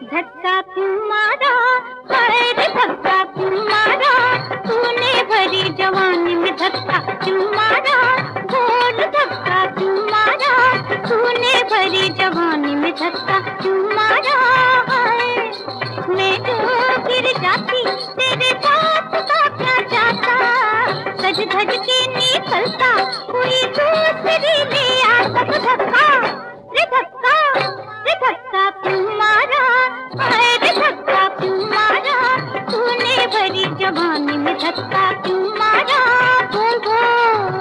धक्का क्यों मारा, हाय रे धक्का क्यों मारा, तूने भरी जवानी में धक्का क्यों मारा, बोल धक्का क्यों मारा, तूने भरी जवानी में धक्का क्यों मारा। हाय मैं जो गिर जाती तेरे बाप का क्या जाता, सज धज के निकलता कोई दूसरी ले आता। तो धक्का रे धक्का रे धक्का क्यों मारा, हाय रे धक्का क्यों मारा, तूने भरी जवानी में धक्का क्यों मारा। बोल बोल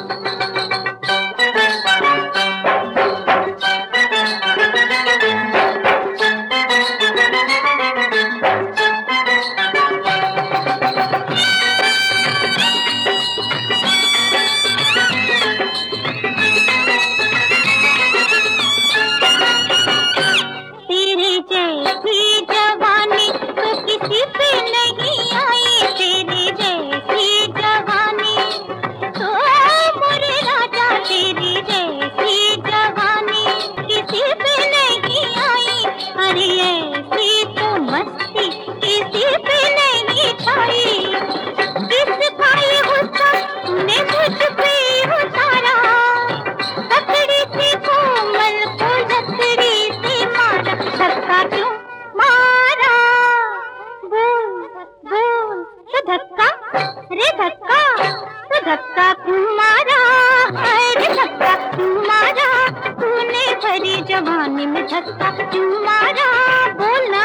धक्का क्यों मारा, हाय रे धक्का क्यों मारा, तूने भरी जवानी में धक्का क्यों मारा। बोलना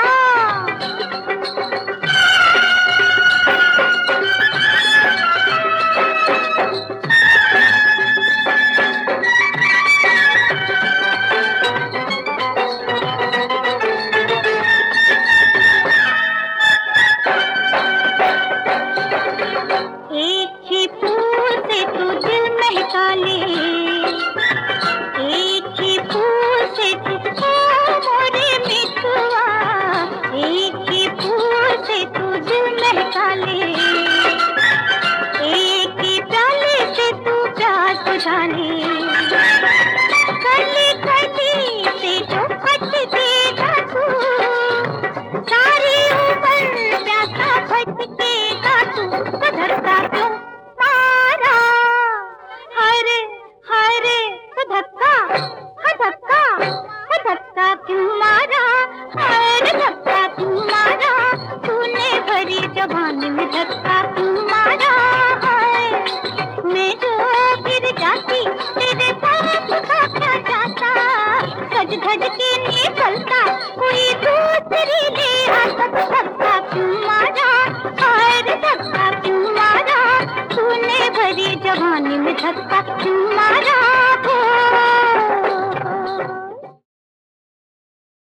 जवानी में धक्का क्यों मारा। हाय मैं जो गिर जाती तेरे बाप का क्या जाता, सज धज के निकलता कोई दूसरी ले आता। तो धक्का क्यों मारा, हाय रे धक्का क्यों मारा, तूने भरी जवानी में धक्का क्यों